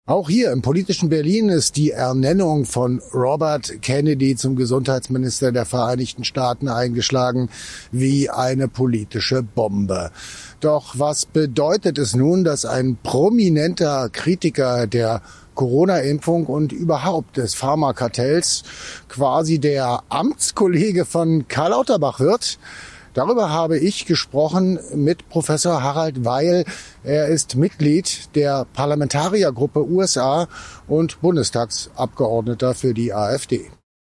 Auch hier im politischen Berlin ist die Ernennung von Robert Kennedy zum Gesundheitsminister der Vereinigten Staaten eingeschlagen wie eine politische Bombe. Doch was bedeutet es nun, dass ein prominenter Kritiker der Corona-Impfung und überhaupt des Pharmakartells quasi der Amtskollege von Karl Lauterbach wird? Darüber habe ich gesprochen mit Professor Harald Weil. Er ist Mitglied der Parlamentariergruppe USA und Bundestagsabgeordneter für die AfD.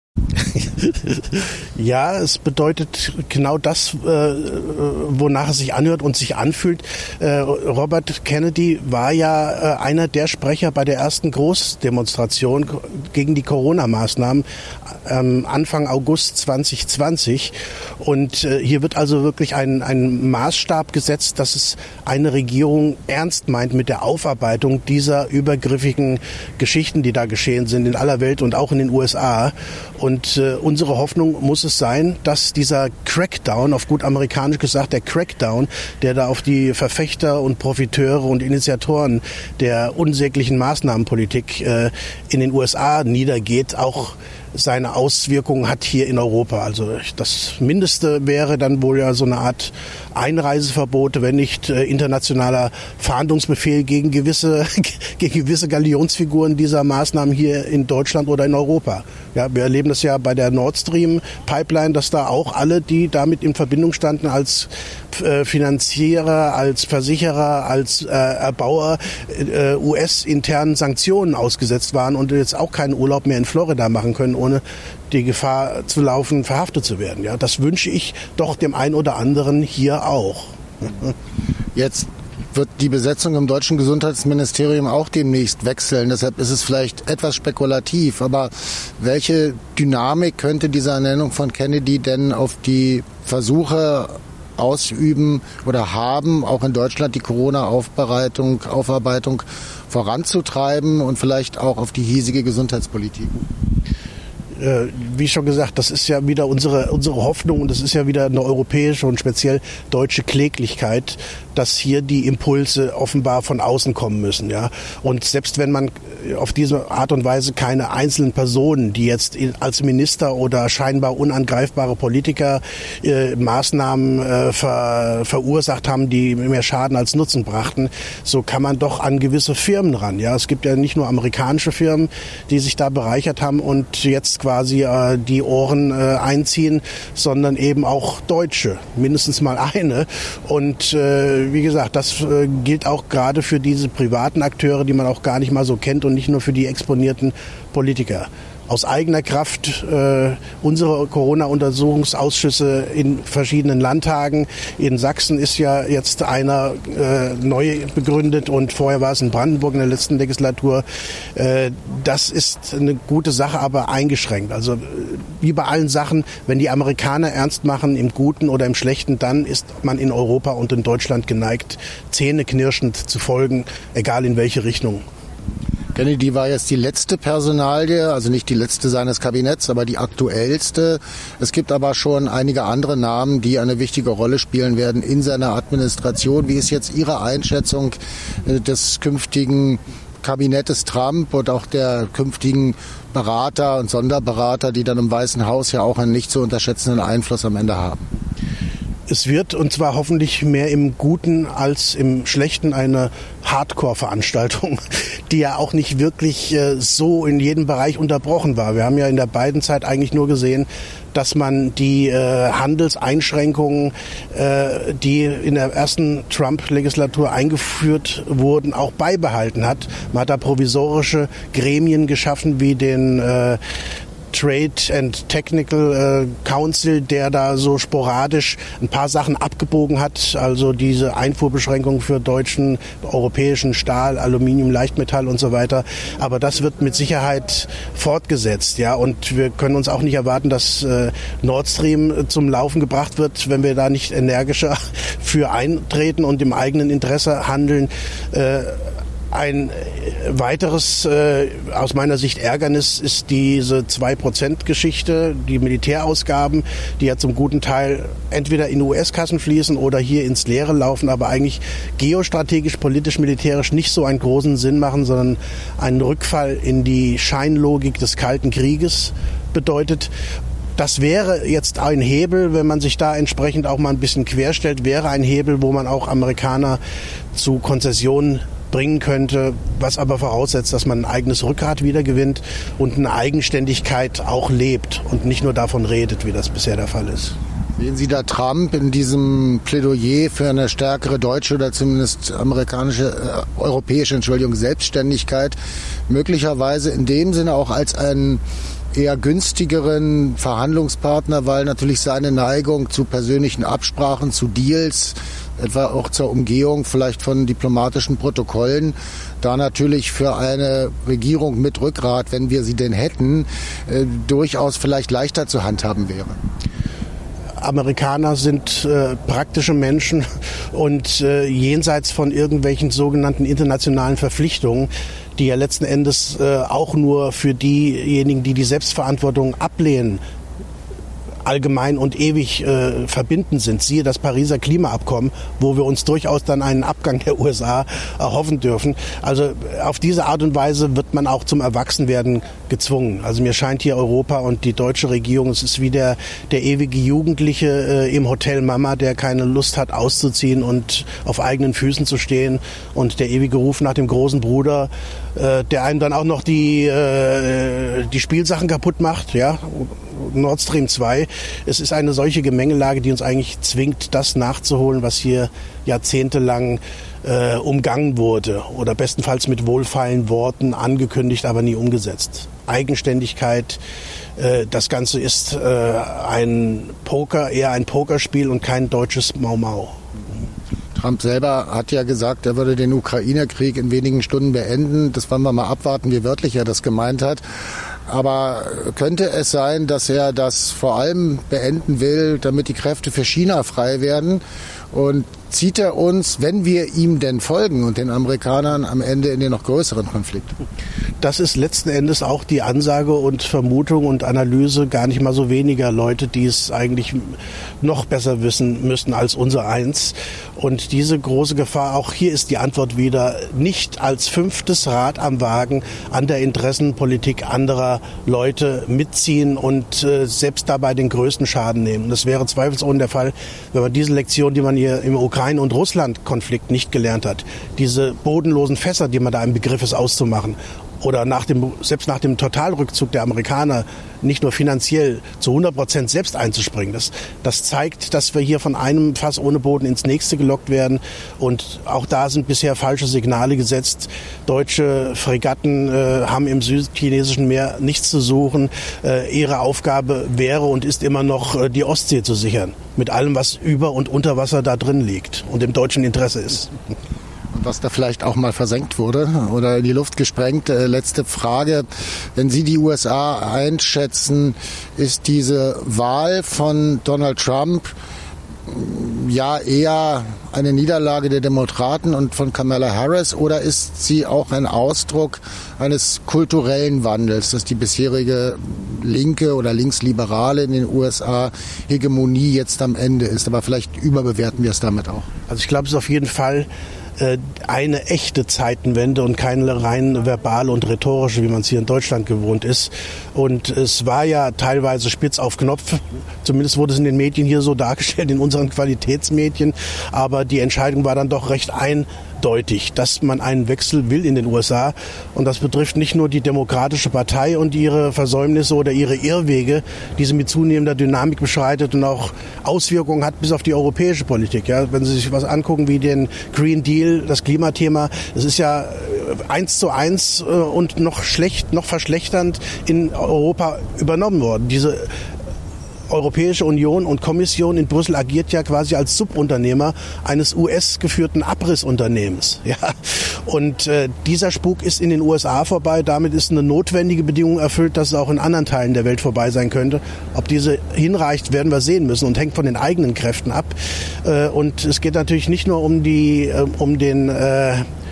Ja, es bedeutet genau das, wonach es sich anhört und sich anfühlt. Robert Kennedy war ja einer der Sprecher bei der ersten Großdemonstration gegen die Corona-Maßnahmen Anfang August 2020. Und hier wird also wirklich ein Maßstab gesetzt, dass es eine Regierung ernst meint mit der Aufarbeitung dieser übergriffigen Geschichten, die da geschehen sind in aller Welt und auch in den USA. Und unsere Hoffnung muss es sein, dass dieser Crackdown, auf gut amerikanisch gesagt der Crackdown, der da auf die Verfechter und Profiteure und Initiatoren der unsäglichen Maßnahmenpolitik in den USA niedergeht, auch seine Auswirkungen hat hier in Europa. Also das Mindeste wäre dann wohl ja so eine Art Einreiseverbote, wenn nicht internationaler Fahndungsbefehl gegen gewisse Galionsfiguren dieser Maßnahmen hier in Deutschland oder in Europa. Ja, wir erleben das ja bei der Nord Stream Pipeline, dass da auch alle, die damit in Verbindung standen als Finanzierer, als Versicherer, als Erbauer US-internen Sanktionen ausgesetzt waren und jetzt auch keinen Urlaub mehr in Florida machen können, ohne die Gefahr zu laufen, verhaftet zu werden. Ja, das wünsche ich doch dem einen oder anderen hier auch. Jetzt wird die Besetzung im deutschen Gesundheitsministerium auch demnächst wechseln. Deshalb ist es vielleicht etwas spekulativ. Aber welche Dynamik könnte diese Ernennung von Kennedy denn auf die Versuche ausüben oder haben, auch in Deutschland die Corona-Aufarbeitung voranzutreiben und vielleicht auch auf die hiesige Gesundheitspolitik? Wie schon gesagt, das ist ja wieder unsere Hoffnung und das ist ja wieder eine europäische und speziell deutsche Kläglichkeit, dass hier die Impulse offenbar von außen kommen müssen, ja. Und selbst wenn man auf diese Art und Weise keine einzelnen Personen, die jetzt als Minister oder scheinbar unangreifbare Politiker Maßnahmen verursacht haben, die mehr Schaden als Nutzen brachten, so kann man doch an gewisse Firmen ran, ja. Es gibt ja nicht nur amerikanische Firmen, die sich da bereichert haben und jetzt quasi die Ohren einziehen, sondern eben auch Deutsche, mindestens mal eine. Und wie gesagt, das gilt auch gerade für diese privaten Akteure, die man auch gar nicht mal so kennt und nicht nur für die exponierten Politiker. Aus eigener Kraft unsere Corona-Untersuchungsausschüsse in verschiedenen Landtagen. In Sachsen ist ja jetzt einer neu begründet und vorher war es in Brandenburg in der letzten Legislatur. Das ist eine gute Sache, aber eingeschränkt. Also wie bei allen Sachen, wenn die Amerikaner ernst machen, im Guten oder im Schlechten, dann ist man in Europa und in Deutschland geneigt, zähneknirschend zu folgen, egal in welche Richtung. Kennedy war jetzt die letzte Personalie, also nicht die letzte seines Kabinetts, aber die aktuellste. Es gibt aber schon einige andere Namen, die eine wichtige Rolle spielen werden in seiner Administration. Wie ist jetzt Ihre Einschätzung des künftigen Kabinettes Trump und auch der künftigen Berater und Sonderberater, die dann im Weißen Haus ja auch einen nicht zu unterschätzenden Einfluss am Ende haben? Es wird, und zwar hoffentlich mehr im Guten als im Schlechten, eine Hardcore-Veranstaltung, die ja auch nicht wirklich so in jedem Bereich unterbrochen war. Wir haben ja in der Biden-Zeit eigentlich nur gesehen, dass man die Handelseinschränkungen, die in der ersten Trump-Legislatur eingeführt wurden, auch beibehalten hat. Man hat da provisorische Gremien geschaffen wie den Trade and Technical Council, der da so sporadisch ein paar Sachen abgebogen hat, also diese Einfuhrbeschränkungen für deutschen, europäischen Stahl, Aluminium, Leichtmetall und so weiter. Aber das wird mit Sicherheit fortgesetzt, ja. Und wir können uns auch nicht erwarten, dass Nord Stream zum Laufen gebracht wird, wenn wir da nicht energischer für eintreten und im eigenen Interesse handeln. Ein weiteres, aus meiner Sicht Ärgernis, ist diese 2%-Geschichte, die Militärausgaben, die ja zum guten Teil entweder in US-Kassen fließen oder hier ins Leere laufen, aber eigentlich geostrategisch, politisch, militärisch nicht so einen großen Sinn machen, sondern einen Rückfall in die Scheinlogik des Kalten Krieges bedeutet. Das wäre jetzt ein Hebel, wenn man sich da entsprechend auch mal ein bisschen querstellt, wäre ein Hebel, wo man auch Amerikaner zu Konzessionen bringen könnte, was aber voraussetzt, dass man ein eigenes Rückgrat wiedergewinnt und eine Eigenständigkeit auch lebt und nicht nur davon redet, wie das bisher der Fall ist. Sehen Sie da Trump in diesem Plädoyer für eine stärkere deutsche oder zumindest europäische Selbstständigkeit möglicherweise in dem Sinne auch als einen eher günstigeren Verhandlungspartner, weil natürlich seine Neigung zu persönlichen Absprachen, zu Deals, etwa auch zur Umgehung vielleicht von diplomatischen Protokollen, da natürlich für eine Regierung mit Rückgrat, wenn wir sie denn hätten, durchaus vielleicht leichter zu handhaben wäre. Amerikaner sind praktische Menschen und jenseits von irgendwelchen sogenannten internationalen Verpflichtungen, die ja letzten Endes auch nur für diejenigen, die die Selbstverantwortung ablehnen, allgemein und ewig verbinden sind. Siehe das Pariser Klimaabkommen, wo wir uns durchaus dann einen Abgang der USA erhoffen dürfen. Also auf diese Art und Weise wird man auch zum Erwachsenwerden gezwungen. Also mir scheint hier Europa und die deutsche Regierung, es ist wie der ewige Jugendliche im Hotel Mama, der keine Lust hat auszuziehen und auf eigenen Füßen zu stehen, und der ewige Ruf nach dem großen Bruder, der einem dann auch noch die Spielsachen kaputt macht, ja, Nord Stream 2. Es ist eine solche Gemengelage, die uns eigentlich zwingt, das nachzuholen, was hier jahrzehntelang umgangen wurde oder bestenfalls mit wohlfeilen Worten angekündigt, aber nie umgesetzt. Eigenständigkeit, das Ganze ist eher ein Pokerspiel und kein deutsches Mau-Mau. Trump selber hat ja gesagt, er würde den Ukraine-Krieg in wenigen Stunden beenden. Das wollen wir mal abwarten, wie wörtlich er das gemeint hat. Aber könnte es sein, dass er das vor allem beenden will, damit die Kräfte für China frei werden? Und zieht er uns, wenn wir ihm denn folgen und den Amerikanern, am Ende in den noch größeren Konflikt? Das ist letzten Endes auch die Ansage und Vermutung und Analyse gar nicht mal so weniger Leute, die es eigentlich noch besser wissen müssten als unser eins. Und diese große Gefahr, auch hier ist die Antwort wieder, nicht als fünftes Rad am Wagen an der Interessenpolitik anderer Leute mitziehen und selbst dabei den größten Schaden nehmen. Das wäre zweifelsohne der Fall, wenn man diese Lektion, die man hier im Ukraine- und Russland-Konflikt nicht gelernt hat, diese bodenlosen Fässer, die man da im Begriff ist auszumachen, oder selbst nach dem Totalrückzug der Amerikaner nicht nur finanziell zu 100% selbst einzuspringen. Das zeigt, dass wir hier von einem Fass ohne Boden ins nächste gelockt werden. Und auch da sind bisher falsche Signale gesetzt. Deutsche Fregatten haben im südchinesischen Meer nichts zu suchen. Ihre Aufgabe wäre und ist immer noch, die Ostsee zu sichern. Mit allem, was über und unter Wasser da drin liegt und im deutschen Interesse ist. Was da vielleicht auch mal versenkt wurde oder in die Luft gesprengt. Letzte Frage. Wenn Sie die USA einschätzen, ist diese Wahl von Donald Trump ja eher eine Niederlage der Demokraten und von Kamala Harris, oder ist sie auch ein Ausdruck eines kulturellen Wandels, dass die bisherige linke oder linksliberale in den USA Hegemonie jetzt am Ende ist? Aber vielleicht überbewerten wir es damit auch. Also ich glaube, es ist auf jeden Fall eine echte Zeitenwende und keine rein verbale und rhetorische, wie man es hier in Deutschland gewohnt ist. Und es war ja teilweise spitz auf Knopf, zumindest wurde es in den Medien hier so dargestellt, in unseren Qualitätsmedien, aber die Entscheidung war dann doch recht eindeutig, dass man einen Wechsel will in den USA, und das betrifft nicht nur die Demokratische Partei und ihre Versäumnisse oder ihre Irrwege, die sie mit zunehmender Dynamik beschreitet und auch Auswirkungen hat bis auf die europäische Politik. Ja, wenn Sie sich was angucken wie den Green Deal, das Klimathema, das ist ja 1:1 und noch verschlechternd in Europa übernommen worden. Diese Europäische Union und Kommission in Brüssel agiert ja quasi als Subunternehmer eines US-geführten Abrissunternehmens. Ja. Und dieser Spuk ist in den USA vorbei. Damit ist eine notwendige Bedingung erfüllt, dass es auch in anderen Teilen der Welt vorbei sein könnte. Ob diese hinreicht, werden wir sehen müssen und hängt von den eigenen Kräften ab. Und es geht natürlich nicht nur um den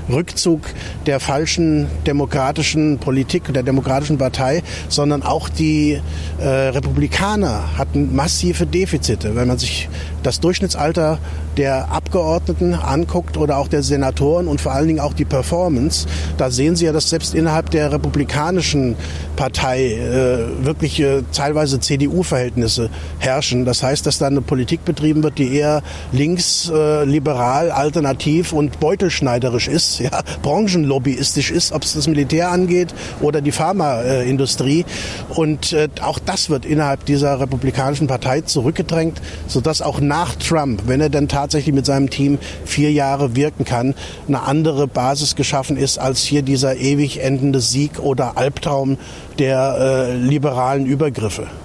Rückzug der falschen demokratischen Politik, der demokratischen Partei, sondern auch die Republikaner hatten massive Defizite. Wenn man sich das Durchschnittsalter der Abgeordneten anguckt oder auch der Senatoren und vor allen Dingen auch die Performance, da sehen Sie ja, dass selbst innerhalb der republikanischen Partei wirklich teilweise CDU-Verhältnisse herrschen. Das heißt, dass da eine Politik betrieben wird, die eher links, liberal, alternativ und beutelschneiderisch ist, ja, branchenlobbyistisch ist, ob es das Militär angeht oder die Pharmaindustrie. Und auch das wird innerhalb dieser republikanischen Partei zurückgedrängt, sodass auch nach Trump, wenn er dann tatsächlich mit seinem Team 4 Jahre wirken kann, eine andere Basis geschaffen ist als hier dieser ewig endende Sieg oder Albtraum der liberalen Übergriffe.